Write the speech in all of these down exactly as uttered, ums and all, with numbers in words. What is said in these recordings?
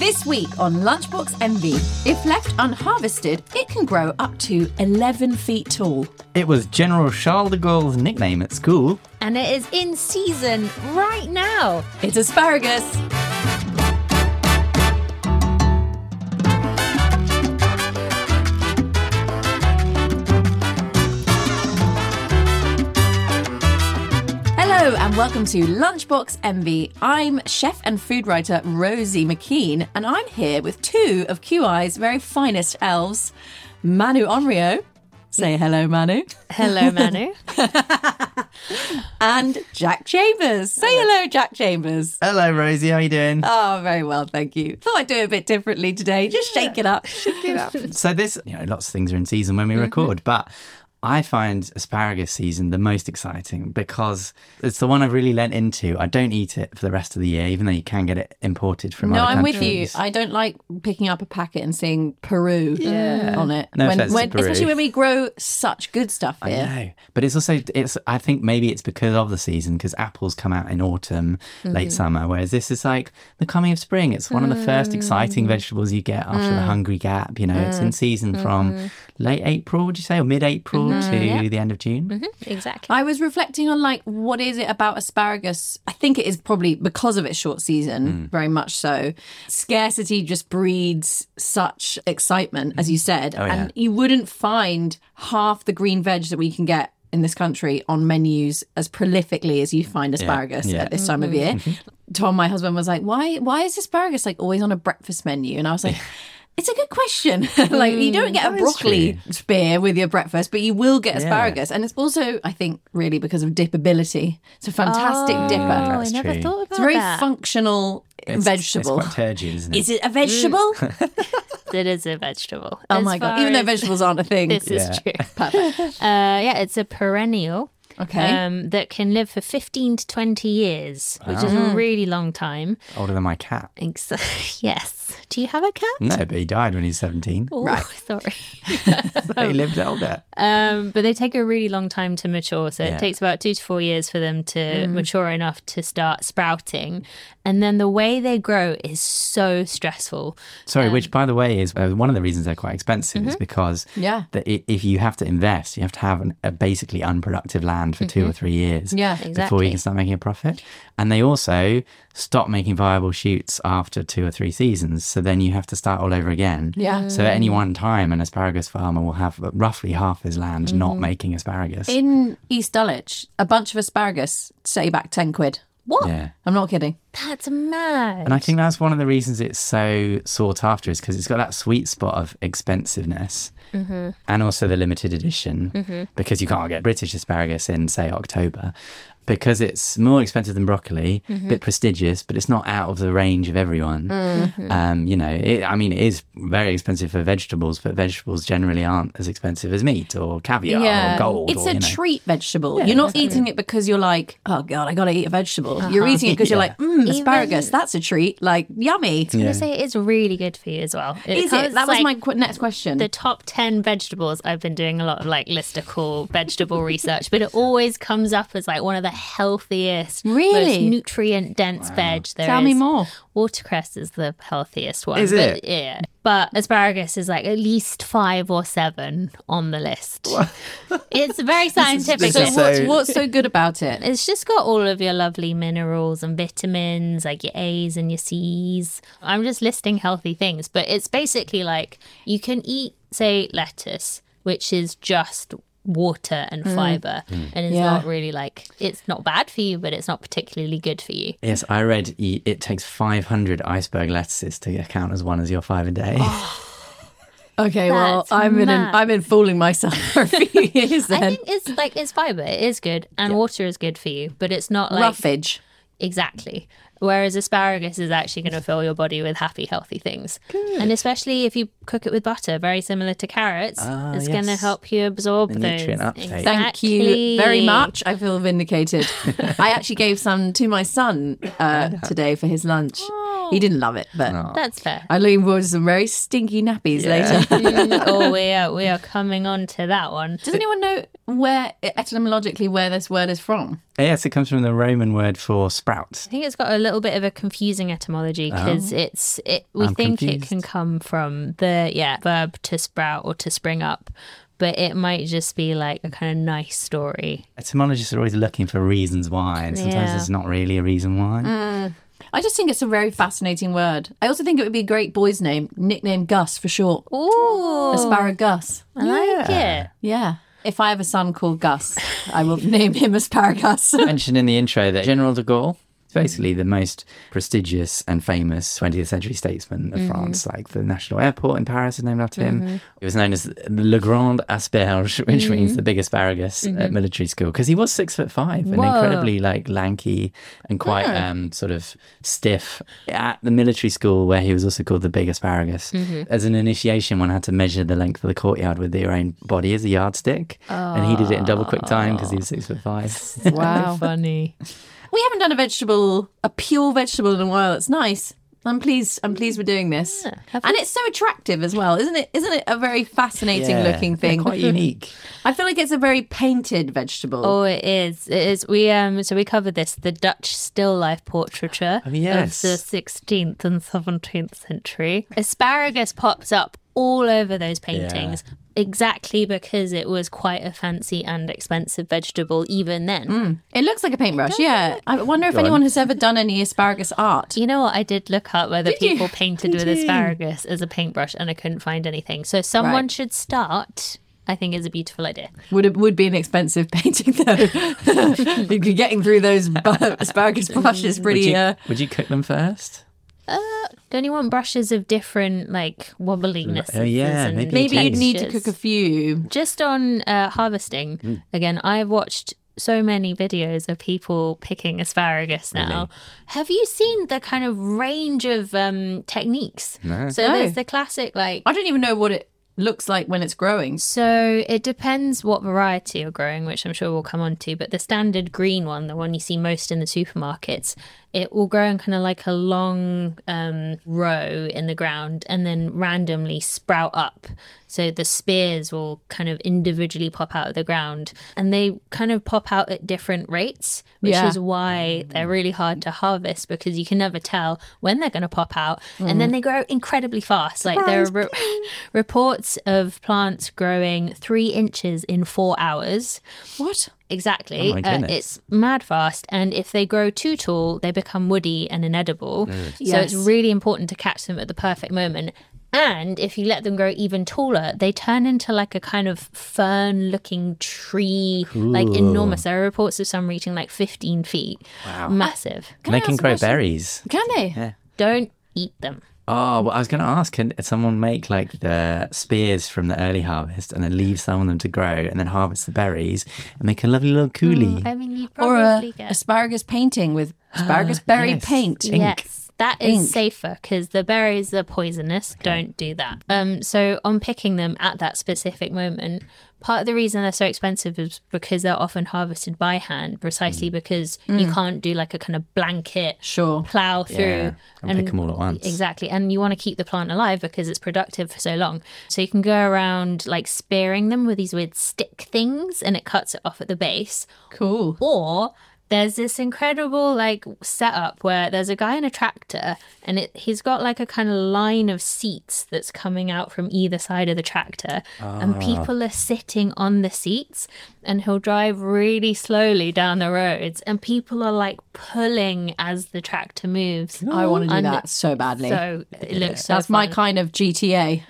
This week on Lunchbox Envy, if left unharvested, it can grow up to eleven feet tall. It was General Charles de Gaulle's nickname at school. And it is in season right now. It's asparagus. Hello and welcome to Lunchbox Envy. I'm chef and food writer Rosie McKean, and I'm here with two of Q I's very finest elves, Manu Onryo. Say hello, Manu. Hello, Manu. And Jack Chambers. Say hello, Jack Chambers. Hello, Rosie. How are you doing? Oh, very well, thank you. Thought I'd do it a bit differently today. Just shake it up. Shake it up. So this, you know, lots of things are in season when we record, but I find asparagus season the most exciting because it's the one I've really lent into. I don't eat it for the rest of the year, even though you can get it imported from No, other I'm countries. with you. I don't like picking up a packet and seeing Peru Yeah. on it. No when, offense to when, Peru. Especially when we grow such good stuff I here. know, but it's also it's. I think maybe it's because of the season, because apples come out in autumn, late summer, whereas this is like the coming of spring. It's one of the first exciting vegetables you get after the hungry gap. You know, it's in season from late April, would you say, or mid-April to yeah. the end of June. Mm-hmm, exactly. I was reflecting on like, what is it about asparagus? I think it is probably because of its short season, very much so. Scarcity just breeds such excitement, as you said. Oh, yeah. And you wouldn't find half the green veg that we can get in this country on menus as prolifically as you find asparagus yeah. at this time of year. Tom, my husband, was like, why, why is asparagus like always on a breakfast menu? And I was like, it's a good question. Like, you don't get a that is broccoli true. spear with your breakfast, but you will get Yeah. asparagus. And it's also, I think, really because of dippability. It's a fantastic oh, dipper. I That's never true. thought about It's a very that. functional It's, vegetable. It's quite turgid, isn't it? Is it a vegetable? It is a vegetable. Oh As my God. far Even though as- vegetables aren't a thing. This Yeah. is true. Perfect. Uh, yeah, it's a perennial. Okay. Um, that can live for fifteen to twenty years, which is a really long time. Older than my cat. Ex- yes. Do you have a cat? No, but he died when he was seventeen. Oh, Right. Sorry. So he lived older. Um, but they take a really long time to mature. So Yeah. it takes about two to four years for them to mature enough to start sprouting. And then the way they grow is so stressful. Sorry, which, by the way, is uh, one of the reasons they're quite expensive is because Yeah. that i if you have to invest, you have to have an, a basically unproductive land for two or three years Yeah, before exactly. you can start making a profit. And they also stop making viable shoots after two or three seasons. So then you have to start all over again. Yeah. So at any one time, an asparagus farmer will have roughly half his land not making asparagus. In East Dulwich, a bunch of asparagus set you back ten quid. What? yeah. I'm not kidding. That's mad. And I think that's one of the reasons it's so sought after is because it's got that sweet spot of expensiveness and also the limited edition because you can't get British asparagus in, say, October. Because it's more expensive than broccoli, a bit prestigious, but it's not out of the range of everyone. Um, you know, it, I mean, it is very expensive for vegetables, but vegetables generally aren't as expensive as meat or caviar or gold. It's or, a you know. treat vegetable. You're not eating it because you're like, oh God, I got to eat a vegetable. You're eating it because you're like, mm, asparagus, that's a treat. Like, yummy. I was going to say it's really good for you as well. Is it? comes, That was like, my qu- next question. the top ten vegetables. I've been doing a lot of like listicle vegetable research, but it always comes up as like one of the healthiest, Really? most nutrient dense veg there Tell me is. more. Watercress is the healthiest one. Is but, it? Yeah. But asparagus is like at least five or seven on the list. It's very scientific. this So, is what's, so- what's so good about it? It's just got all of your lovely minerals and vitamins, like your A's and your C's. I'm just listing healthy things, but it's basically like you can eat, say, lettuce, which is just water and fiber, and it's Yeah. not really like, it's not bad for you, but it's not particularly good for you. Yes, I read y- it takes five hundred iceberg lettuces to count as one as your five a day. Okay, well, That's I've been mad. I've been fooling myself for a few years I then. think it's like, it's fiber, it is good, and water is good for you, but it's not like Roughage. exactly. Whereas asparagus is actually going to fill your body with happy, healthy things. And especially if you cook it with butter, very similar to carrots, Ah, it's going to yes. help you absorb The those. nutrient uptake. Thank you Exactly. very much. I feel vindicated. I actually gave some to my son uh, today for his lunch. He didn't love it, but That's fair. I'm looking forward to some very stinky nappies later. Mm, oh, we are, we are coming on to that one. Does anyone know where, etymologically, where this word is from? Yes, it comes from the Roman word for sprout. I think it's got a little little bit of a confusing etymology because Oh. it's it. We I'm think confused. it can come from the yeah verb to sprout or to spring up, but it might just be like a kind of nice story. Etymologists are always looking for reasons why, and sometimes Yeah. there's not really a reason why. I just think it's a very fascinating word. I also think it would be a great boy's name, nickname Gus for short. Ooh, Asparagus. I like Yeah. it. Yeah. If I have a son called Gus, I will name him Asparagus. I mentioned in the intro that General de Gaulle is basically the most prestigious and famous twentieth century statesman of France. Like the national airport in Paris is named after him. He was known as Le Grand Asperge, which means the big asparagus at military school, because he was six foot five and Whoa. incredibly like lanky and quite um, sort of stiff. At the military school, where he was also called the big asparagus, as an initiation, one had to measure the length of the courtyard with their own body as a yardstick, and he did it in double quick time because he was six foot five. Wow. Funny. We haven't done a vegetable, a pure vegetable in a while. It's nice. I'm pleased. I'm pleased we're doing this, Have and it's so attractive as well, isn't it? Isn't it a very fascinating Yeah, looking thing? quite unique. I feel like it's a very painted vegetable. Oh, it is. It is. We um. So we covered this. The Dutch still life portraiture Oh, yes. of the sixteenth and seventeenth century. Asparagus pops up all over those paintings. Exactly because it was quite a fancy and expensive vegetable even then. It looks like a paintbrush. Yeah. I wonder if Go on. anyone has ever done any asparagus art. You know what? I did look up whether Did you? people painted with you? asparagus as a paintbrush and I couldn't find anything. So someone Right. should start. I think is a beautiful idea. Would it would be an expensive painting though. Getting through those bu- asparagus brushes Would pretty. you, Uh, would you cook them first? Uh, don't you want brushes of different like wobbliness? Oh, yeah, maybe maybe you'd taste. need to cook a few. Just on uh, harvesting, Hmm. again, I've watched so many videos of people picking asparagus now. Really? Have you seen the kind of range of um, techniques? No. So No. there's the classic, like, I don't even know what it looks like when it's growing. so it depends what variety you're growing, which I'm sure we'll come on to, but the standard green one, the one you see most in the supermarkets, it will grow in kind of like a long um, row in the ground and then randomly sprout up. So the spears will kind of individually pop out of the ground and they kind of pop out at different rates, which Yeah. is why they're really hard to harvest because you can never tell when they're going to pop out. And then they grow incredibly fast. Like there are re- reports of plants growing three inches in four hours. What? Exactly. Oh my uh, goodness. it's mad fast. And if they grow too tall, they become woody and inedible. So Yes. it's really important to catch them at the perfect moment. And if you let them grow even taller, they turn into like a kind of fern looking tree, like Ooh. enormous. There are reports of some reaching like fifteen feet. Wow. Massive. Can they I can ask a grow question? berries. Can they? Yeah. Don't eat them. Oh, well, I was going to ask, can someone make like the spears from the early harvest and then leave some of them to grow and then harvest the berries and make a lovely little coulis? I mean, you Or probably a get. asparagus painting with asparagus berry yes. paint. Ink. Yes, that is Ink. safer because the berries are poisonous. Don't do that. Um, so on picking them at that specific moment, part of the reason they're so expensive is because they're often harvested by hand, precisely because you can't do like a kind of blanket Sure. plow through Yeah, and pick 'em all at once. Exactly, and you want to keep the plant alive because it's productive for so long. So you can go around like spearing them with these weird stick things, and it cuts it off at the base. Cool. Or there's this incredible like setup where there's a guy in a tractor and it, he's got like a kind of line of seats that's coming out from either side of the tractor and people are sitting on the seats and he'll drive really slowly down the roads and people are like pulling as the tractor moves. I want to do And that so badly. So it looks so That's my fun. kind of G T A.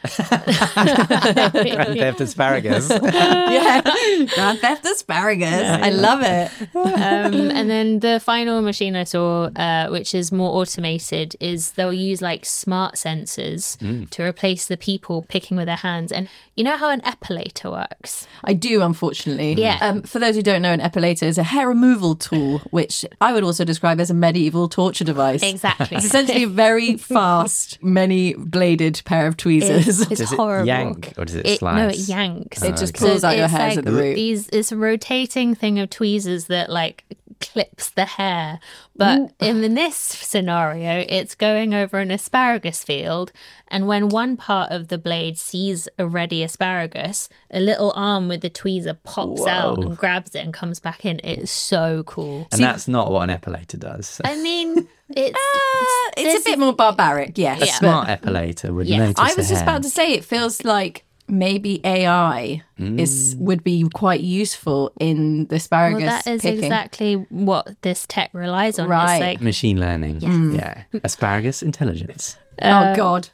Grand Theft Asparagus. Yeah. Grand Theft Asparagus. I love it. um, and then the final machine I saw, uh, which is more automated, is they'll use like smart sensors to replace the people picking with their hands. And you know how an epilator works? I do, unfortunately. Yeah. Um, for those who don't know, an epilator is a hair removal tool, which I would also describe as a medieval torture device. Exactly. It's essentially a very fast, many-bladed pair of tweezers. It's, it's Does it horrible. yank or does it, It, slice? no, it yanks. It just pulls out your it's hairs like at the root. These, it's a rotating thing of tweezers that like clips the hair. But in this scenario, it's going over an asparagus field. And when one part of the blade sees a ready asparagus, a little arm with the tweezer pops out Whoa. and grabs it and comes back in. It's so cool. And that's not what an epilator does. I mean, It's, Uh, it's this a bit is- more barbaric, yes. A Yeah. smart epilator would Yes. notice I was the just hair. about to say, it feels like maybe A I is would be quite useful in the asparagus well, that is picking. exactly what this tech relies on. Right. It's like, Machine learning. Yeah. Asparagus intelligence. Oh God!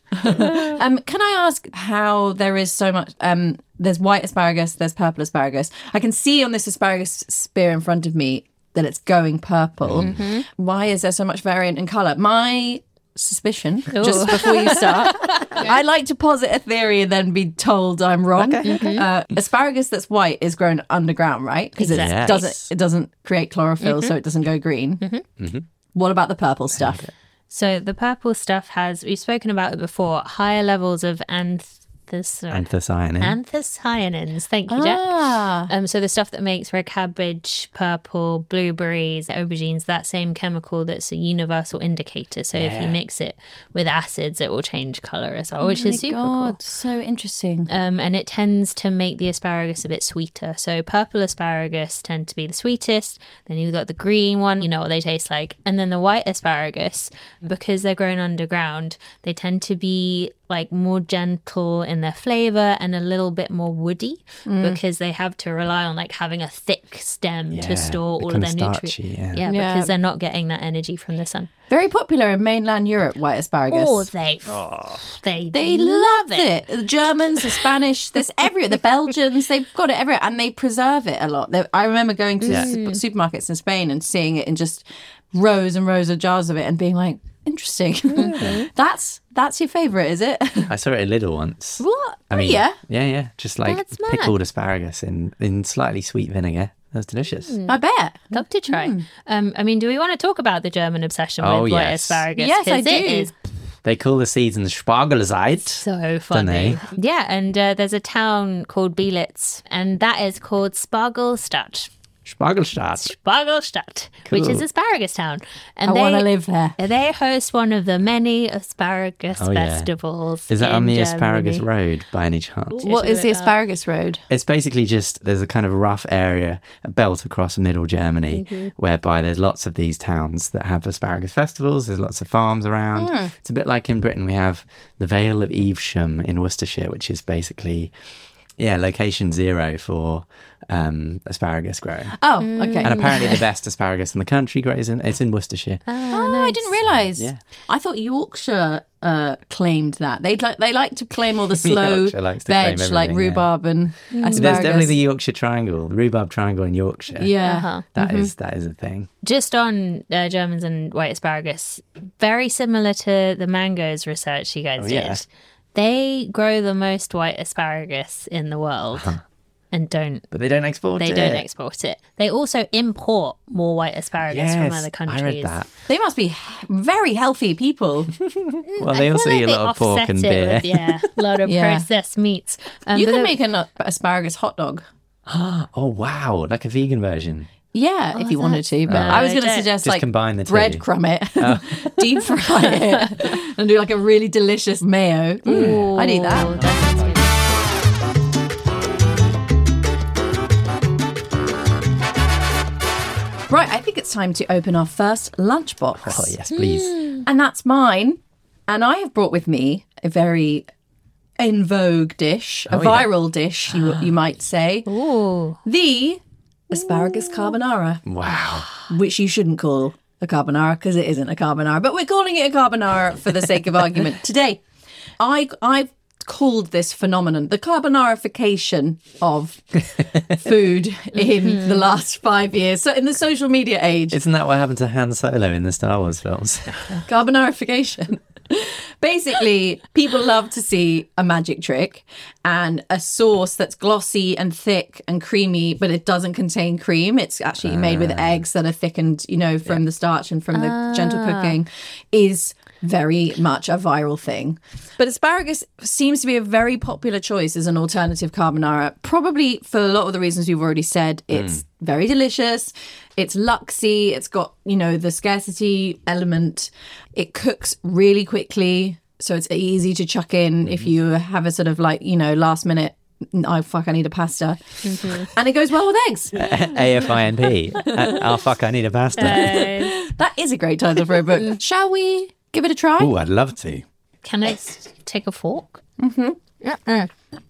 um, can I ask how there is so much? Um, there's white asparagus, there's purple asparagus. I can see on this asparagus spear in front of me that it's going purple. Mm-hmm. Why is there so much variant in colour? My suspicion, just before you start, I like to posit a theory and then be told I'm wrong. Uh, asparagus that's white is grown underground, right? Because Exactly. it Yes. doesn't it doesn't create chlorophyll, so it doesn't go green. What about the purple stuff? so the purple stuff has, we've spoken about it before, higher levels of anth- Anthocyanin. anthocyanins. Thank you, Jack. Ah. Um, so the stuff that makes red cabbage purple, blueberries, aubergines, that same chemical that's a universal indicator. So if you mix it with acids, it will change colour as well, which is super cool. So interesting. Um, and it tends to make the asparagus a bit sweeter. So purple asparagus tend to be the sweetest. Then you've got the green one, you know what they taste like. And then the white asparagus, because they're grown underground, they tend to be like more gentle in their flavour and a little bit more woody because they have to rely on like having a thick stem Yeah, to store all of become their starchy, nutrients. yeah. Yeah. because they're not getting that energy from the sun. Very popular in mainland Europe, white asparagus. Oh, they, they, They love it. The Germans, the Spanish, there's everywhere. The Belgians, they've got it everywhere, and they preserve it a lot. They- I remember going to Yeah. super- supermarkets in Spain and seeing it in just rows and rows of jars of it, and being like, "Interesting. that's that's your favourite, is it?" I saw it at Lidl once. What? I mean, Oh, yeah, yeah, yeah. Just like That's mad. pickled asparagus in, in slightly sweet vinegar. That was delicious. I bet. Love to try. Um, I mean, do we want to talk about the German obsession Oh, with white yes. asparagus? Yes, I 'Cause it do. is They call the seasons Spargelzeit. so funny. Yeah, and uh, there's a town called Bielitz, and that is called Spargelstadt. Spargelstadt. Spargelstadt, which is Cool. asparagus town. And I they, want to live there. They host one of the many asparagus Oh, yeah. festivals. Is that on in the Asparagus Germany. Road by any chance? What is the asparagus road? It's basically just there's a kind of rough area, a belt across middle Germany, whereby there's lots of these towns that have asparagus festivals. There's lots of farms around. It's a bit like in Britain, we have the Vale of Evesham in Worcestershire, which is basically, yeah, location zero for um, asparagus growing. Oh, okay. And apparently the best asparagus in the country grows in, it's in Worcestershire. Oh, I didn't realise. Yeah. I thought Yorkshire uh, claimed that. They like they like to claim all the slow Yorkshire likes to claim veg like everything, yeah. rhubarb and asparagus. There's definitely the Yorkshire Triangle, the rhubarb triangle in Yorkshire. yeah. Uh-huh. That is that is a thing. Just on uh, Germans and white asparagus, very similar to the mangoes research you guys Oh, did. yeah. They grow the most white asparagus in the world and don't. But they don't export They it. don't export it. They also import more white asparagus Yes, from other countries. I read that. They must be very healthy people. Well, they I also feel eat a like lot they of pork offset and it beer. with, yeah, a lot of Yeah. processed meats. Um, You but can the- make an uh, asparagus hot dog. Oh, wow. Like a vegan version. Yeah, if you wanted to. But No, I was going to don't. suggest Just like combine the two. breadcrumb it, deep fry it, and do like a really delicious mayo. Mm, I'd eat Ooh, that. that sounds good. Right, I think it's time to open our first lunchbox. Oh, yes, please. And that's mine. And I have brought with me a very in vogue dish, a Oh, yeah. viral dish, you, you might say. Ooh. The asparagus carbonara, Wow. which you shouldn't call a carbonara because it isn't a carbonara, but we're calling it a carbonara for the sake of argument today. I, I've called this phenomenon the carbonarification of food in the last five years. So in the social media age, Isn't that what happened to Han Solo in the Star Wars films? carbonarification. Basically, people love to see a magic trick and a sauce that's glossy and thick and creamy, but it doesn't contain cream. It's actually made with eggs that are thickened, you know, from the starch and from the gentle cooking, is very much a viral thing. But asparagus seems to be a very popular choice as an alternative carbonara, probably for a lot of the reasons we've already said. It's very delicious. It's luxy. It's got, you know, the scarcity element. It cooks really quickly. So it's easy to chuck in if you have a sort of like, you know, last minute oh, fuck, I need a pasta. And it goes well with eggs. A F I N P. Uh, oh, fuck, I need a pasta. Uh, That is a great title for a book. Shall we give it a try? Oh, I'd love to. can I s- take a fork? Mm-hmm.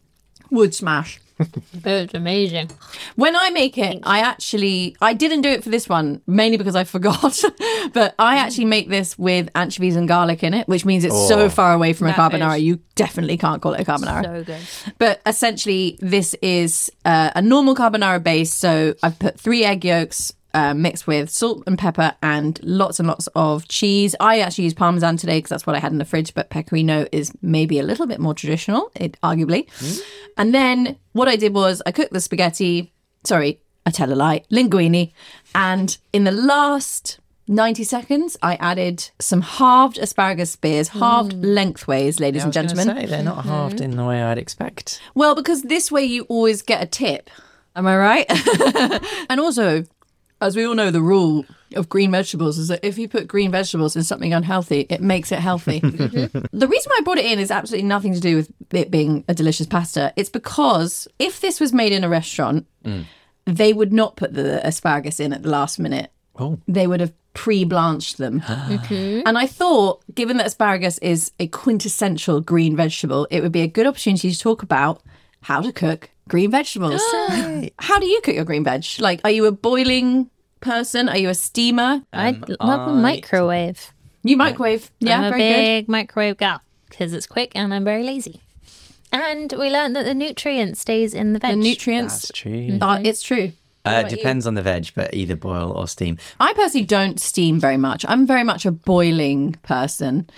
Wood smash. It's amazing. When I make it, I actually, I didn't do it for this one, mainly because I forgot. But I actually make this with anchovies and garlic in it, which means it's Oh. so far away from a That carbonara, is- you definitely can't call it a carbonara. So good. But essentially, this is uh, a normal carbonara base. So I've put three egg yolks uh, mixed with salt and pepper and lots and lots of cheese. I actually use Parmesan today because that's what I had in the fridge, but Pecorino is maybe a little bit more traditional, it, arguably. Mm. And then what I did was I cooked the spaghetti, sorry, I tell a lie, linguine. And in the last ninety seconds, I added some halved asparagus spears, halved lengthways, ladies and gentlemen. Say, they're not halved in the way I'd expect. Well, because this way you always get a tip. Am I right? And also, as we all know, the rule of green vegetables is that if you put green vegetables in something unhealthy, it makes it healthy. The reason why I brought it in is absolutely nothing to do with it being a delicious pasta. It's because if this was made in a restaurant, mm. they would not put the asparagus in at the last minute. Oh. They would have pre-blanched them. Mm-hmm. And I thought, given that asparagus is a quintessential green vegetable, it would be a good opportunity to talk about how to cook green vegetables. How do you cook your green veg? Like, are you a boiling person? Are you a steamer? I Um, love a I- microwave. You microwave. Yeah, I'm a very big good. microwave gal because it's quick and I'm very lazy. And we learned that the nutrient stays in the veg. The nutrients. That's true. Uh, it's true. Uh, depends on the veg, but either boil or steam. I personally don't steam very much. I'm very much a boiling person.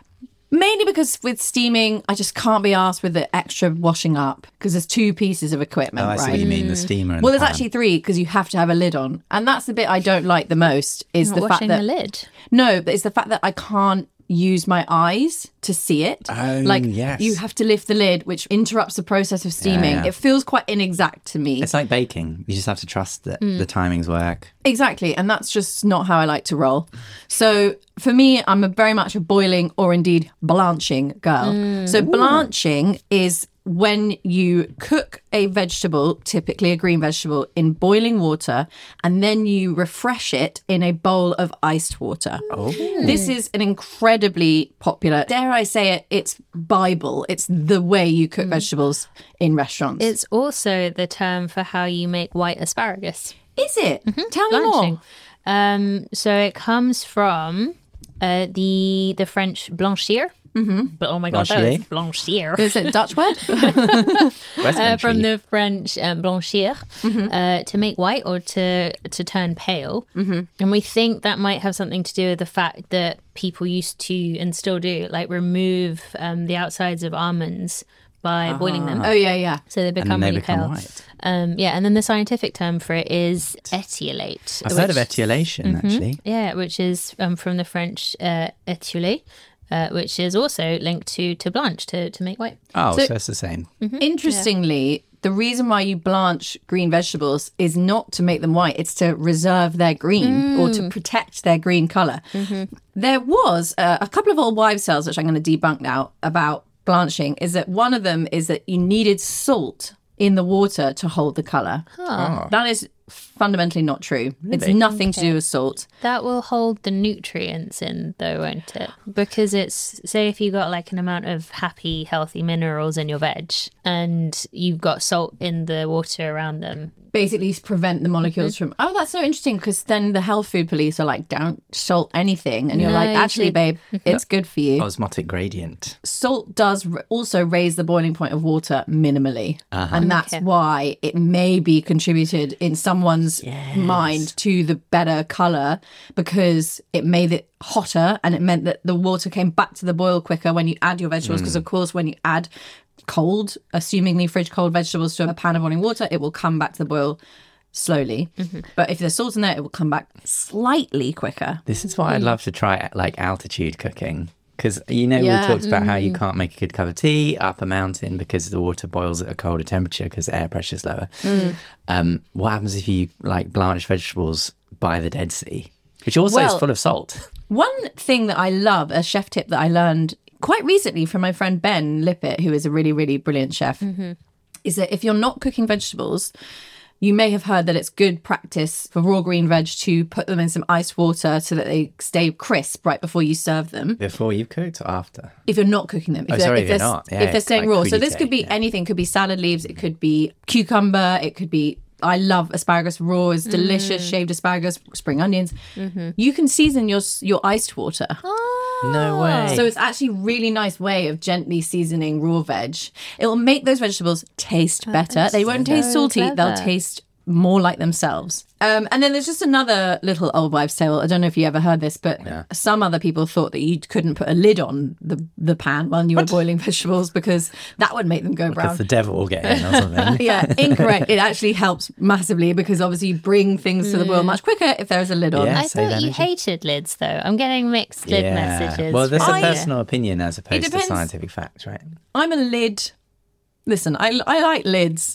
Mainly because with steaming, I just can't be asked with the extra washing up because there's two pieces of equipment, Oh, I see right? what you mean, the steamer and Well, the there's pan. actually three because you have to have a lid on. And that's the bit I don't like the most is Not the fact washing that... the lid. No, but it's the fact that I can't use my eyes to see it. Oh, like yes. you have to lift the lid, which interrupts the process of steaming. yeah. It feels quite inexact to me. It's like baking. You just have to trust that Mm. the timings work. Exactly. And that's just not how I like to roll. So for me, I'm a very much a boiling or indeed blanching girl. So blanching is when you cook a vegetable, typically a green vegetable, in boiling water, and then you refresh it in a bowl of iced water. Oh. This is an incredibly popular, dare I say it, it's Bible. It's the way you cook vegetables in restaurants. It's also the term for how you make white asparagus. Is it? Tell me Blanching. more. Um, so it comes from uh, the the French blanchir. Mm-hmm. But oh my god, that was blanchir. Is it a Dutch word? West Uh, from Country. the French um, blanchir, uh, to make white or to to turn pale. Mm-hmm. And we think that might have something to do with the fact that people used to, and still do, like remove um, the outsides of almonds by boiling them. Oh, yeah, yeah. So they become and they really become pale. white. Um, yeah, and then the scientific term for it is etiolate. I've heard of which- etiolation, actually. Yeah, which is um, from the French uh, étioler, uh, which is also linked to to blanch, to, to make white. Oh, So- so, it's the same. Interestingly, the reason why you blanch green vegetables is not to make them white, it's to reserve their green or to protect their green color. There was uh, a couple of old wives' tales, which I'm going to debunk now, about blanching, is that one of them is that you needed salt in the water to hold the color. That is fundamentally not true. It's nothing to do with salt. That will hold the nutrients in, though, won't it? Because it's, say, if you got like an amount of happy, healthy minerals in your veg and you've got salt in the water around them. Basically prevent the molecules from, oh, that's so interesting, because then the health food police are like, don't salt anything. And you're No, like, you actually, should- babe, it's good for you. Osmotic gradient. Salt does r- also raise the boiling point of water minimally. And that's Okay. why it may be contributed in someone's mind to the better colour, because it made it hotter and it meant that the water came back to the boil quicker when you add your vegetables. Because, of course, when you add cold, assumingly fridge cold vegetables to a pan of boiling water, it will come back to the boil slowly. But if there's salt in there, it will come back slightly quicker. This is why I'd love to try like altitude cooking. Because, you know, Yeah. we talked about how you can't make a good cup of tea up a mountain because the water boils at a colder temperature because the air pressure is lower. Um, what happens if you like blanch vegetables by the Dead Sea, which also Well- is full of salt? One thing that I love, a chef tip that I learned quite recently from my friend Ben Lippett, who is a really, really brilliant chef. is that if you're not cooking vegetables, you may have heard that it's good practice for raw green veg to put them in some ice water so that they stay crisp right before you serve them. Before you've cooked or after? If you're not cooking them. If Oh, they're, sorry, if if you're they're, not. Yeah, if they're it's staying like raw. So this crudité, could be yeah. anything. It could be salad leaves. It could be cucumber. It could be... I love asparagus raw. It's delicious. Mm. Shaved asparagus, spring onions. Mm-hmm. You can season your your iced water. No way. So it's actually a really nice way of gently seasoning raw veg. It will make those vegetables taste better. They won't taste so salty. clever. They'll taste more like themselves. Um, and then there's just another little old wives' tale. I don't know if you ever heard this, but Yeah. some other people thought that you couldn't put a lid on the, the pan while you were boiling vegetables because that would make them go brown. Because the devil will get in or something. Yeah, incorrect. It actually helps massively because obviously you bring things to the boil much quicker if there's a lid on. Yeah. I save thought you energy. hated lids, though. I'm getting mixed lid messages. Well, this is from a you. personal opinion as opposed to depends. scientific facts, right? I'm a lid. Listen, I, I like lids.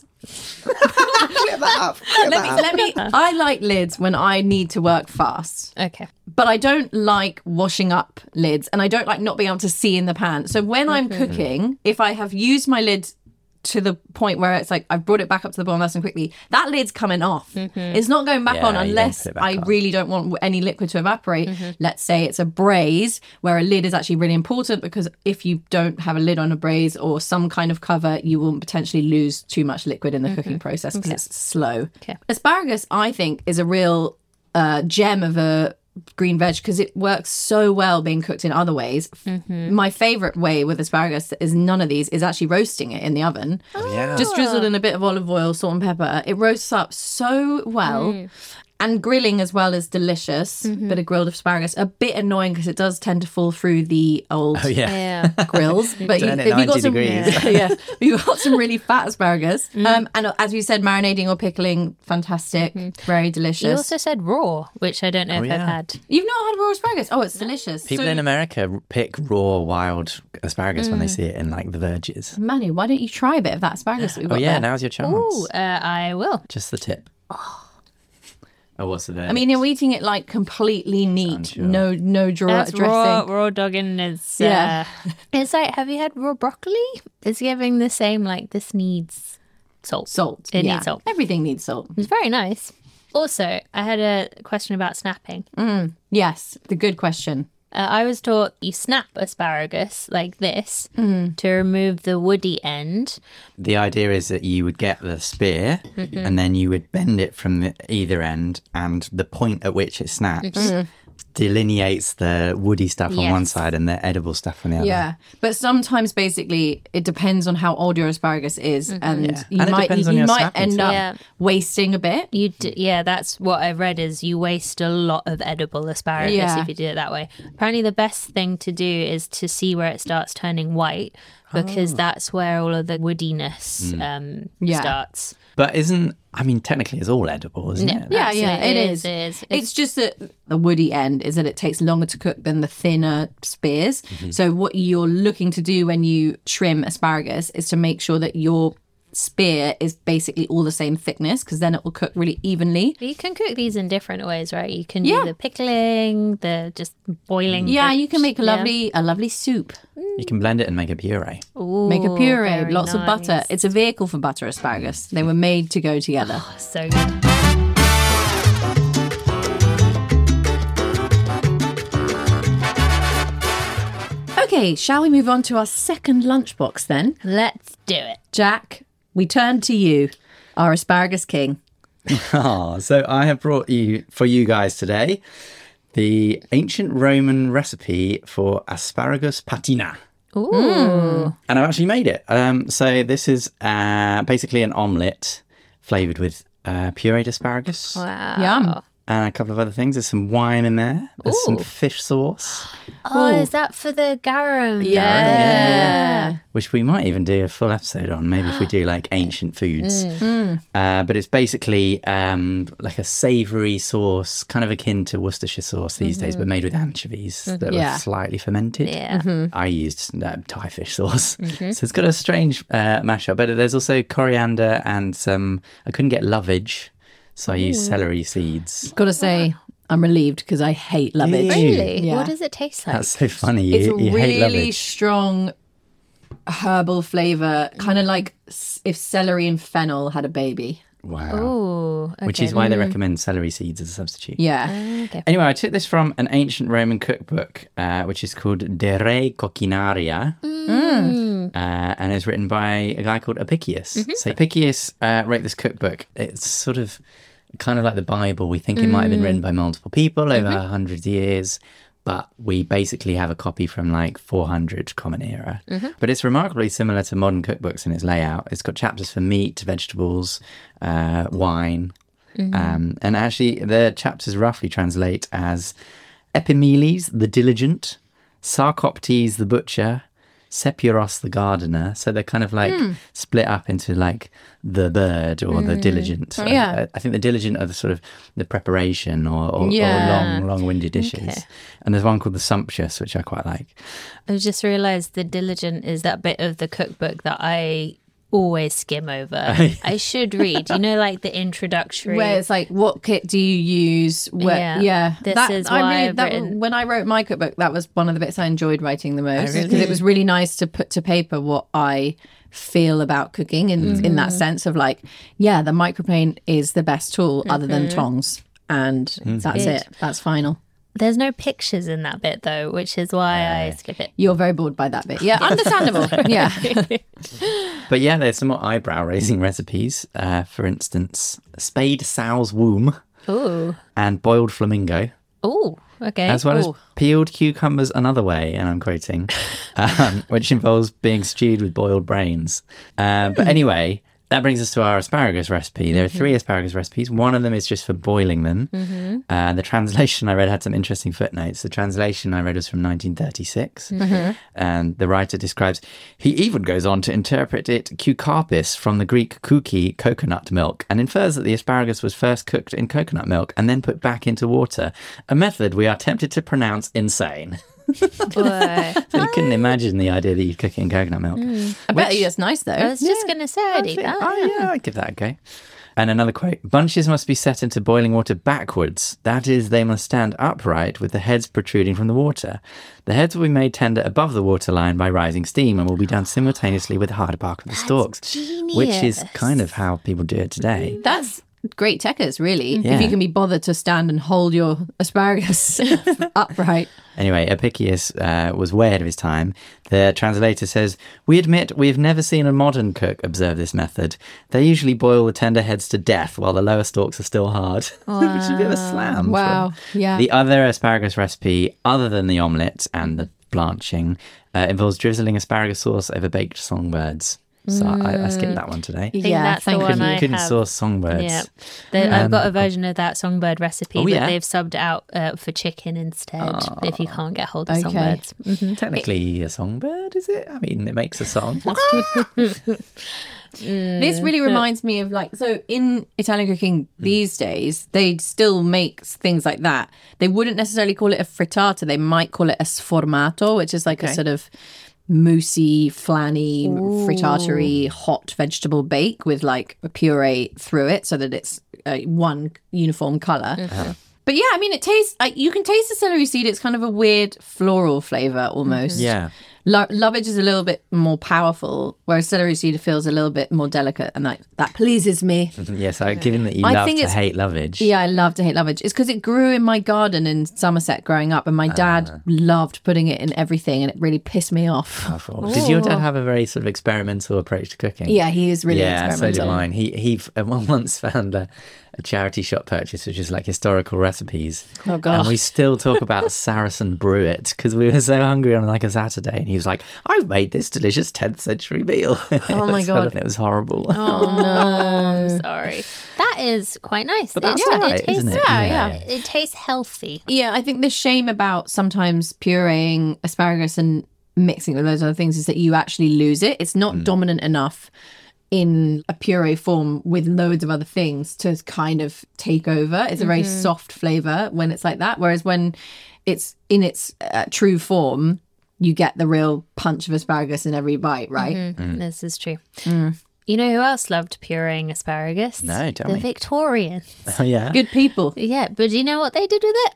Clear that up. Clear Let me, let me. I like lids when I need to work fast. Okay. But I don't like washing up lids and I don't like not being able to see in the pan. So when I'm cooking, if I have used my lid to the point where it's like I've brought it back up to the boil nice and quickly, that lid's coming off. It's not going back Yeah, on you don't unless put it back I on. really don't want any liquid to evaporate. Let's say it's a braise where a lid is actually really important because if you don't have a lid on a braise or some kind of cover, you will potentially lose too much liquid in the cooking process because it's slow. Okay. Asparagus, I think, is a real uh, gem of a green veg because it works so well being cooked in other ways. My favorite way with asparagus is none of these is actually roasting it in the oven. Yeah. Just drizzled in a bit of olive oil, salt and pepper. It roasts up so well. And grilling as well is delicious. Bit of grilled asparagus. A bit annoying because it does tend to fall through the old Oh, yeah. Yeah. grills. But Turn it if you got ninety some, degrees. yeah, you've got some really fat asparagus. Um, and as you said, marinating or pickling, fantastic, very delicious. You also said raw, which I don't know Oh, if yeah. I've had. You've not had raw asparagus? Oh, it's delicious. People So- in America pick raw wild asparagus when they see it in like the verges. Manu, why don't you try a bit of that asparagus that we've Oh got yeah, there? now's your chance. Oh, uh, I will. Just the tip. Oh, what's the verdict? I mean, you're eating it like completely neat, Unsure. no no dra- That's dressing. raw, raw dogging is. Uh, Yeah. It's like, have you had raw broccoli? It's giving the same, like, this needs salt. Salt. It yeah. needs salt. Everything needs salt. It's very nice. Also, I had a question about snapping. Yes, the good question. Uh, I was taught you snap asparagus like this to remove the woody end. the idea is that you would get the spear Mm-hmm. and then you would bend it from the, either end, and the point at which it snaps Mm-hmm. delineates the woody stuff on one Yes. side and the edible stuff on the other. Yeah, but sometimes basically it depends on how old your asparagus is, and Yeah. you And it might depends on you your might snapping end too. up Yeah. wasting a bit. You d- yeah, that's what I've read is you waste a lot of edible asparagus Yeah. if you do it that way. Apparently, the best thing to do is to see where it starts turning white because Oh. that's where all of the woodiness Mm. um, Yeah. starts. But isn't, I mean, technically it's all edible, isn't Yeah. it? Yeah, That's yeah, it. it It is. is, it is. It's just that the woody end is that it takes longer to cook than the thinner spears. Mm-hmm. So what you're looking to do when you trim asparagus is to make sure that your spear is basically all the same thickness because then it will cook really evenly. You can cook these in different ways, right? You can Yeah. do the pickling, the just boiling. Yeah, the- you can make a yeah. lovely a lovely soup. You can blend it and make a puree. Ooh, Make a puree, very lots of butter. nice. It's a vehicle for butter asparagus. They were made to go together. So good. Okay, shall we move on to our second lunchbox then? Let's do it. Jack, we turn to you, our asparagus king. Oh, so I have brought you, for you guys today, the ancient Roman recipe for asparagus patina. Ooh. And I've actually made it. Um, so this is uh, basically an omelette flavoured with uh, pureed asparagus Wow. Yum. and a couple of other things. There's some wine in there. There's some Ooh. fish sauce, Oh, is that for the garum? Yeah. which we might even do a full episode on, maybe if we do like ancient foods. Uh, but it's basically um, like a savoury sauce, kind of akin to Worcestershire sauce these days, but made with anchovies that Yeah. were slightly fermented. Yeah. I used uh, Thai fish sauce. So it's got a strange uh, mashup, but there's also coriander and some, I couldn't get lovage, so I used celery seeds. Gotta say, I'm relieved because I hate lovage. Really? Really? Yeah. What does it taste like? That's so funny. You, It's you hate really lovage. strong herbal flavour, kind of like s- if celery and fennel had a baby. Wow. Oh, okay. Which is why they recommend celery seeds as a substitute. Yeah. Okay. Anyway, I took this from an ancient Roman cookbook, uh, which is called De Re Coquinaria, Mm. uh, and it's written by a guy called Apicius. Mm-hmm. So Apicius uh, wrote this cookbook. It's sort of kind of like the Bible. We think it might have been written by multiple people over a hundred years, but we basically have a copy from like four hundred Common Era. But it's remarkably similar to modern cookbooks in its layout. It's got chapters for meat, vegetables, uh, wine. Um, and actually, the chapters roughly translate as Epimeles, the diligent, Sarcoptes, the butcher, Sepuros, the gardener. So they're kind of like split up into like the bird or the diligent. Yeah. I, I think the diligent are the sort of the preparation or, or, Yeah. or long, long-winded dishes. Okay. And there's one called the sumptuous, which I quite like. I've just realised the diligent is that bit of the cookbook that I always skim over. I should read, you know, like the introductory. Where it's like, what kit do you use? Where, Yeah. yeah, This that, is I why really, I've that, written- when I wrote my cookbook, that was one of the bits I enjoyed writing the most because really? it was really nice to put to paper what I feel about cooking, in in that sense of like, yeah, the microplane is the best tool other than tongs, and that's Good. it. That's final. There's no pictures in that bit though, which is why I skip it. You're very bored by that bit, yeah, understandable, yeah. But yeah, there's some more eyebrow-raising recipes. Uh, for instance, spade sow's womb Ooh. and boiled flamingo. Ooh. Okay. As well as Ooh. peeled cucumbers another way, and I'm quoting, um, which involves being stewed with boiled brains. Uh, but anyway, that brings us to our asparagus recipe. There are three asparagus recipes. One of them is just for boiling them. Uh, the translation I read had some interesting footnotes. The translation I read was from nineteen thirty-six. And the writer describes, he even goes on to interpret it cucarpis from the Greek kuki, coconut milk, and infers that the asparagus was first cooked in coconut milk and then put back into water, a method we are tempted to pronounce insane. Boy. So you couldn't imagine the idea that you'd cook it in coconut milk. I bet you that's nice though. I was just going to say I'd eat that. Oh, yeah, I'd give that a go. And another quote, bunches must be set into boiling water backwards. That is, they must stand upright with the heads protruding from the water. The heads will be made tender above the waterline by rising steam and will be done simultaneously with the harder bark of the stalks, which is genius. kind of how people do it today. That's great techers, really. Yeah. If you can be bothered to stand and hold your asparagus upright. Anyway, Apicius uh, was way ahead of his time. The translator says, we admit we have never seen a modern cook observe this method. They usually boil the tender heads to death while the lower stalks are still hard. Which is a bit of a slam. Wow. from- Yeah. The other asparagus recipe, other than the omelette and the blanching, uh, involves drizzling asparagus sauce over baked songbirds. So I, I skipped that one today. I think Yeah, that's the thank one Couldn't, I couldn't have. sauce songbirds. Yeah, They- I've got a version of that songbird recipe, Oh, but yeah? they've subbed out uh, for chicken instead. If you can't get hold of Okay. songbirds, Technically a songbird, is it? I mean, it makes a song. This really reminds me of like, so in Italian cooking these days, they still make things like that. They wouldn't necessarily call it a frittata. They might call it a sformato, which is like a Okay. sort of moussey, flanny, frittata-y, hot vegetable bake with like a puree through it so that it's uh, one uniform color. But yeah, I mean, it tastes, like, you can taste the celery seed. It's kind of a weird floral flavor almost. Yeah. Lo- lovage is a little bit more powerful, whereas celery seed feels a little bit more delicate, and that, that pleases me. Yes, I given that you I love think to it's- hate lovage. Yeah, I love to hate lovage. It's because it grew in my garden in Somerset growing up, and my dad Ah. loved putting it in everything, and it really pissed me off. Awful. Did your dad have a very sort of experimental approach to cooking? Yeah, he is really yeah, so did experimental. mine. He he f- uh, once found a, a charity shop purchase, which is like historical recipes. Oh, gosh. And we still talk about Saracen Bruet because we were so hungry on like a Saturday, and he was like, "I've made this delicious tenth century meal." Oh, my God. And it was horrible. Oh no! sorry. That is quite nice. But that's It- all right, it tastes, isn't it? Yeah, Yeah. yeah. It tastes healthy. Yeah, I think the shame about sometimes pureeing asparagus and mixing it with those other things is that you actually lose it. It's not dominant enough in a puree form with loads of other things to kind of take over. It's a very soft flavor when it's like that. Whereas when it's in its uh, true form, you get the real punch of asparagus in every bite, right? This is true. You know who else loved pureeing asparagus? No, tell the me. Victorians. Oh yeah. Good people. Yeah, but do you know what they did with it?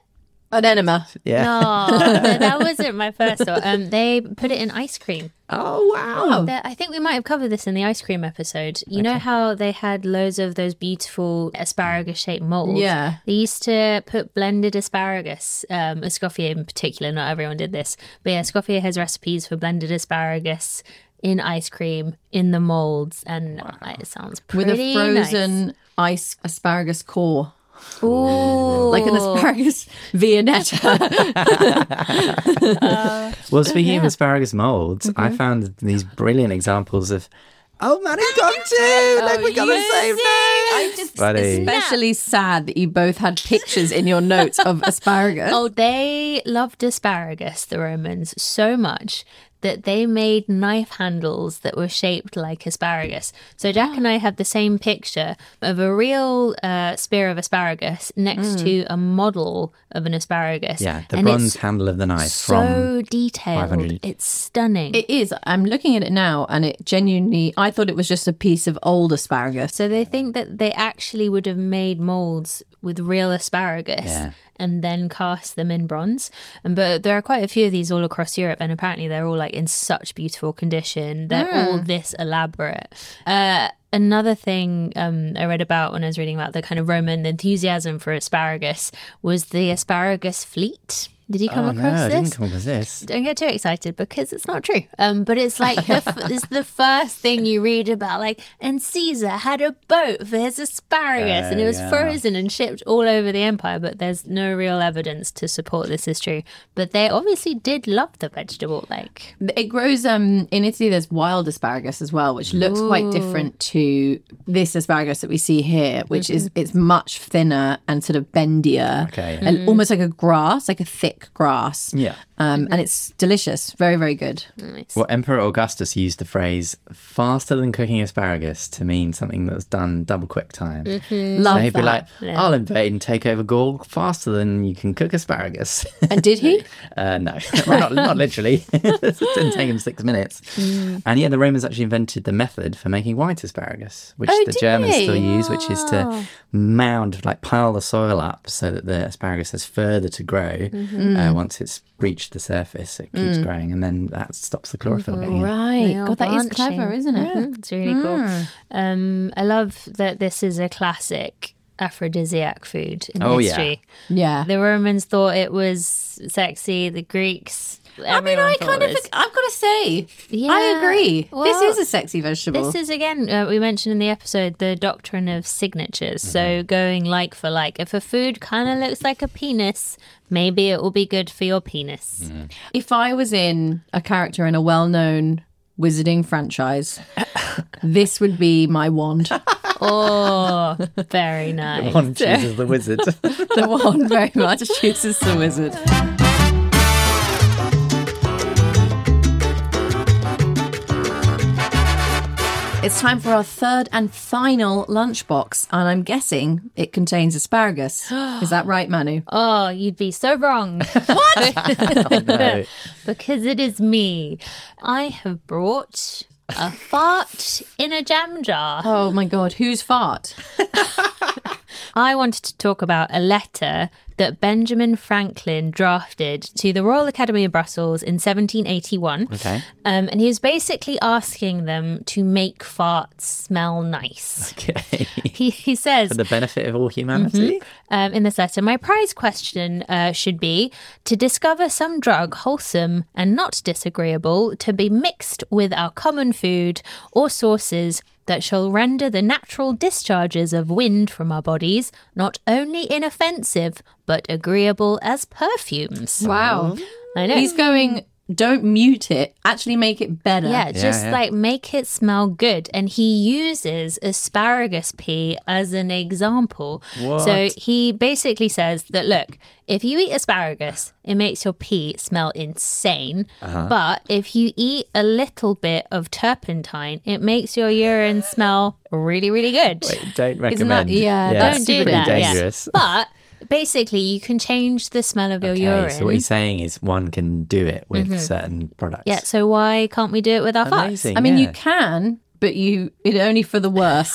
An enema. Yeah. No, no, that wasn't my first thought. Um, they put it in ice cream. Oh, wow. That- I think we might have covered this in the ice cream episode. You know how they had loads of those beautiful asparagus-shaped molds? Yeah. They used to put blended asparagus, um, Escoffier in particular. Not everyone did this. But yeah, Escoffier has recipes for blended asparagus in ice cream, in the molds. And it sounds With pretty a frozen nice. ice asparagus core. Ooh. Like an asparagus viennetta. Well, speaking of asparagus molds, I found these brilliant examples of. Oh, man, it's got two! Look, we got the same thing! I'm just Buddy. especially sad that you both had pictures in your notes of asparagus. Oh, they loved asparagus, the Romans, so much that they made knife handles that were shaped like asparagus. So Jack and I have the same picture of a real uh, spear of asparagus next to a model of an asparagus. Yeah, the And bronze it's handle of the knife so from detailed. five hundred. It's stunning. It is. I'm looking at it now, and it genuinely, I thought it was just a piece of old asparagus. So they think that they actually would have made molds with real asparagus Yeah. and then cast them in bronze. And but there are quite a few of these all across Europe, and apparently they're all like in such beautiful condition. They're all this elaborate. Uh, another thing um, I read about when I was reading about the kind of Roman enthusiasm for asparagus was the asparagus fleet. Did you come Oh, across no, I this? didn't come across this. Don't get too excited because it's not true. Um, but it's like the, f- it's the first thing you read about. Like, and Caesar had a boat for his asparagus, Uh, and it was yeah. frozen and shipped all over the empire. But there's no real evidence to support this is true. But they obviously did love the vegetable. Like, It grows um in Italy. There's wild asparagus as well, which looks quite different to this asparagus that we see here, which is it's much thinner and sort of bendier, Okay. and almost like a grass, like a thick grass. Yeah. Um, and it's delicious, very very good. nice. Well, Emperor Augustus used the phrase faster than cooking asparagus to mean something that's done double quick time. Love So he'd be that. like, I'll invade and take over Gaul faster than you can cook asparagus. And did he? uh, no, well, not, not literally. It didn't take him six minutes. And yeah, the Romans actually invented the method for making white asparagus, which Oh, the did Germans they? still use, which is to mound, like pile the soil up so that the asparagus has further to grow. Uh, once it's reached the surface, it keeps growing, and then that stops the chlorophyll getting in. Right. They are God, that is branching. clever, isn't it? Mhm, it's really cool. Um, I love that this is a classic aphrodisiac food in Oh, yeah. history. Yeah. The Romans thought it was sexy. The Greeks. I mean, I kind of, I've got to say, I Yeah, agree. well, this is a sexy vegetable. This is again, uh, we mentioned in the episode, the doctrine of signatures. So going like for like. If a food kind of looks like a penis, maybe it will be good for your penis. If I was in a character in a well-known wizarding franchise, this would be my wand. Oh, very nice. One chooses the wizard. The wand very much chooses the wizard. It's time for our third and final lunchbox, and I'm guessing it contains asparagus. Is that right, Manu? Oh, you'd be so wrong. Oh, no. Because it is me. I have brought a fart in a jam jar. Oh my God, whose fart? I wanted to talk about a letter that Benjamin Franklin drafted to the Royal Academy of Brussels in seventeen eighty-one. Okay. Um, and he was basically asking them to make farts smell nice. Okay. He, he says, For the benefit of all humanity. um, in this letter, my prize question uh, should be to discover some drug wholesome and not disagreeable to be mixed with our common food or sources that shall render the natural discharges of wind from our bodies not only inoffensive but agreeable as perfumes. Wow. I know. He's going, don't mute it, actually make it better. Yeah, just yeah. like make it smell good. And he uses asparagus pea as an example. What? So he basically says that, look, if you eat asparagus, it makes your pee smell insane. Uh-huh. But if you eat a little bit of turpentine, it makes your urine smell really, really good. Wait, don't that- recommend. yeah, that's Don't do pretty that. yeah. dangerous. But basically, you can change the smell of your Okay, urine. so what he's saying is one can do it with certain products. yeah, so why can't we do it with our farts? Amazing. I mean, yeah. you can, but you it only for the worse.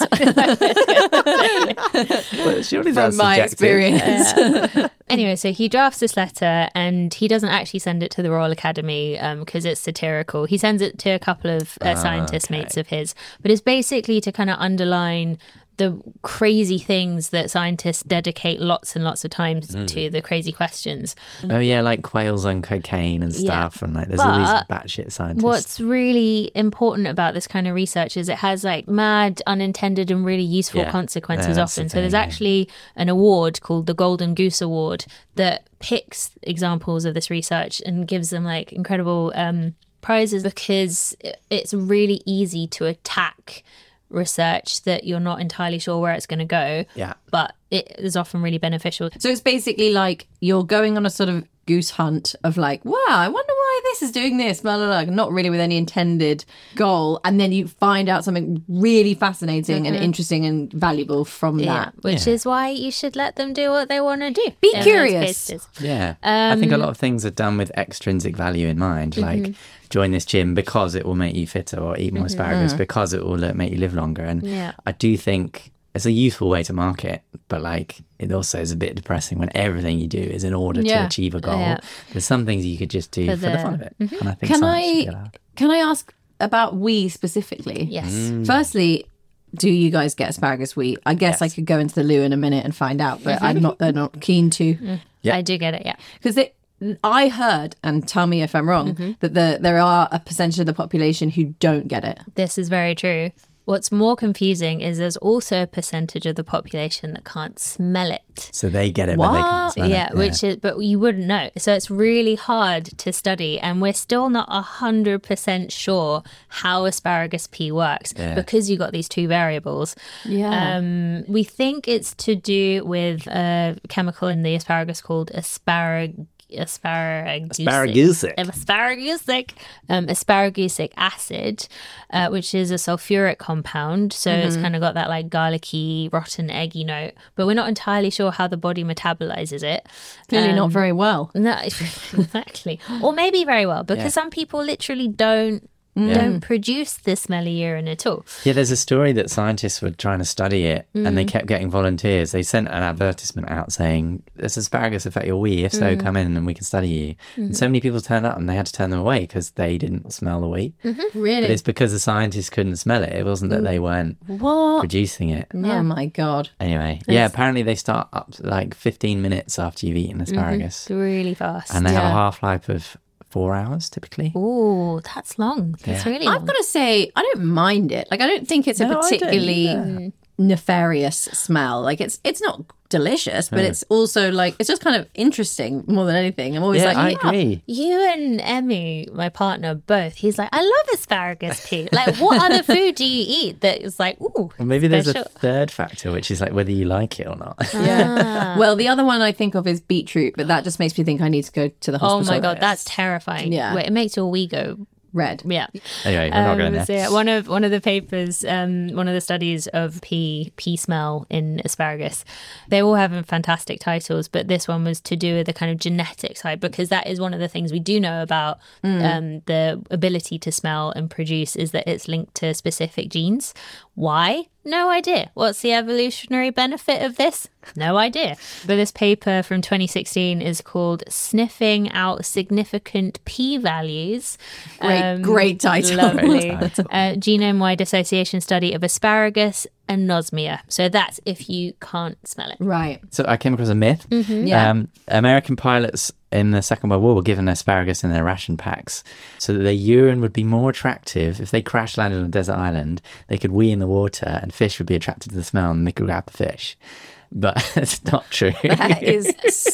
Well, surely From that's my subjective. experience. Anyway, so he drafts this letter and he doesn't actually send it to the Royal Academy because it's satirical. He sends it to a couple of uh, scientist okay. mates of his, but it's basically to kind of underline the crazy things that scientists dedicate lots and lots of times to, the crazy questions. Oh yeah, like quails on cocaine and Yeah. stuff, and like there's all these But batshit scientists. What's really important about this kind of research is it has like mad, unintended, and really useful Yeah. consequences Yeah, that's often. the So there's thing, yeah. actually an award called the Golden Goose Award that picks examples of this research and gives them like incredible um, prizes because it- it's really easy to attack research that you're not entirely sure where it's going to go. Yeah. But it is often really beneficial. So it's basically like you're going on a sort of goose hunt of like, wow, I wonder why this is doing this, blah, blah, blah, not really with any intended goal. And then you find out something really fascinating and interesting and valuable from Yeah, that. which Yeah. is why you should let them do what they want to do. Be in those curious. cases. Yeah. I Um, think a lot of things are done with extrinsic value in mind, like Mm-hmm. join this gym because it will make you fitter, or eat more asparagus because it will uh, make you live longer. And Yeah. I do think it's a useful way to market, but like it also is a bit depressing when everything you do is in order Yeah. to achieve a goal. Yeah. There's some things you could just do For for, the, the- fun of it. And I think Can science should I be allowed. can I ask about we specifically? Yes. Mm. Firstly, do you guys get asparagus wheat? I guess I Yes. could go into the loo in a minute and find out, but I'm not. They're not keen to Yeah. I do get it, yeah. because they. I heard, and tell me if I'm wrong, Mm-hmm. that the, there are a percentage of the population who don't get it. This is very true. What's more confusing is there's also a percentage of the population that can't smell it. So they get it, but they can What? smell yeah, it. which is, but you wouldn't know. So it's really hard to study, and we're still not a hundred percent sure how asparagus pea works Yeah. because you got these two variables. Yeah. Um, we think it's to do with a chemical in the asparagus called asparag. Asparagusic. Asparagusic. Asparagusic. Um, asparagusic acid, uh, which is a sulfuric compound. So it's kind of got that like garlicky, rotten, eggy note. But we're not entirely sure how the body metabolizes it. Clearly Um, not very well. No, exactly. Or maybe very well, because Yeah. some people literally don't don't produce the smelly urine at all. Yeah, there's a story that scientists were trying to study it and Mm. they kept getting volunteers. They sent an advertisement out saying, does asparagus affect your wee? If so, Mm. come in and we can study you. And so many people turned up and they had to turn them away because they didn't smell the wheat. Mm-hmm. Really? But it's because the scientists couldn't smell it. It wasn't that they weren't What? producing it. Oh my God. Anyway, yeah, apparently they start up to like fifteen minutes after you've eaten asparagus. It's really fast. And they have a Yeah. half-life of four hours typically. Oh, that's long. That's Yeah. really I've long. got to say, I don't mind it. Like, I don't think it's a No, I don't particularly either. nefarious smell. Like, it's it's not delicious, but it's also like it's just kind of interesting more than anything. I'm always Yeah, like, I yeah. agree. You and Emmy, my partner, both. He's like, I love asparagus pea. Like, what other food do you eat that is like, ooh, Well, maybe there's special? a third factor, which is like whether you like it or not. Yeah. Well, the other one I think of is beetroot, but that just makes me think I need to go to the Oh hospital. my god, that's terrifying. Yeah. Wait, it makes your wee go. red. Yeah. Anyway, we're not going Um, there. so yeah, one of one of the papers, um, one of the studies of pea pea smell in asparagus, they all have fantastic titles, but this one was to do with the kind of genetic side because that is one of the things we do know about um, the ability to smell and produce is that it's linked to specific genes. Why? No idea. What's the evolutionary benefit of this? No idea. But this paper from twenty sixteen is called Sniffing Out Significant P-Values. Great, great title. Lovely. Great title. Uh, genome-wide association study of asparagus anosmia. So that's if you can't smell it. Right. So I came across a myth. Yeah. Um, American pilots in the Second World War were given asparagus in their ration packs so that their urine would be more attractive. If they crash landed on a desert island, they could wee in the water and fish would be attracted to the smell and they could grab the fish. But it's not true. That is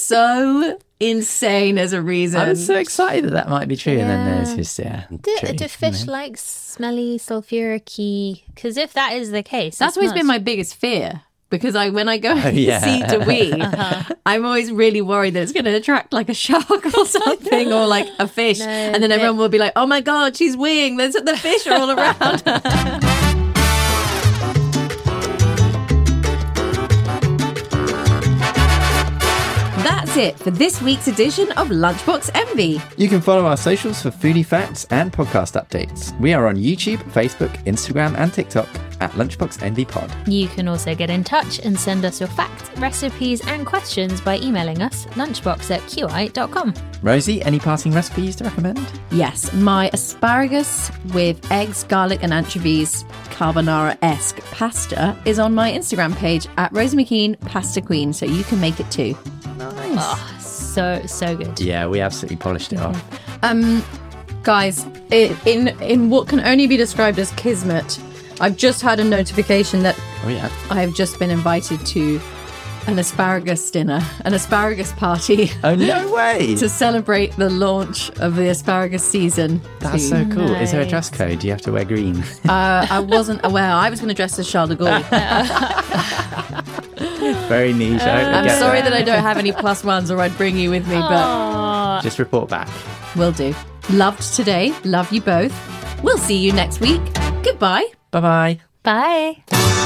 so insane as a reason. I'm so excited that that might be true. And then Yeah. there's just, yeah. Do, true, do you fish know. like smelly, sulfuric-y? Because if that is the case, That's it's always not- been my biggest fear. Because I, when I go Oh, yeah. see to wee, I'm always really worried that it's going to attract like a shark or something, or like a fish, and then everyone will be like, "Oh my god, she's weeing! There's the fish are all around." That that's it for this week's edition of Lunchbox Envy. You can follow our socials for foodie facts and podcast updates. We are on YouTube, Facebook, Instagram and TikTok at Lunchbox Envy Pod. You can also get in touch and send us your facts, recipes and questions by emailing us lunchbox at q i dot com. Rosie, any passing recipes to recommend? Yes, my asparagus with eggs, garlic and anchovies carbonara-esque pasta is on my Instagram page at Rosie McKean Pasta Queen, so you can make it too. Nice. Oh, so, so good. Yeah, we absolutely polished it off. Um, guys, i- in in what can only be described as kismet, I've just had a notification that Oh, yeah. I have just been invited to an asparagus dinner, an asparagus party Oh, no way. to celebrate the launch of the asparagus season. That's to- so cool. Is there a Nice. dress code? Do you have to wear green? Uh, I wasn't aware. I was going to dress as Charles de Gaulle. Very niche. I hope we I'm get sorry there. that I don't have any plus ones or I'd bring you with me, but Aw. Just report back. will do. Loved today. Love you both. We'll see you next week. Goodbye. Bye-bye. Bye.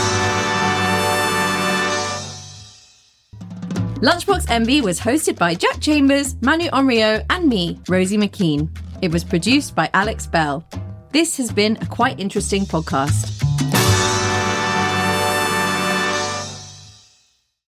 Lunchbox Envy was hosted by Jack Chambers, Manu Onryo, and me, Rosie McKean. It was produced by Alex Bell. This has been a quite interesting podcast.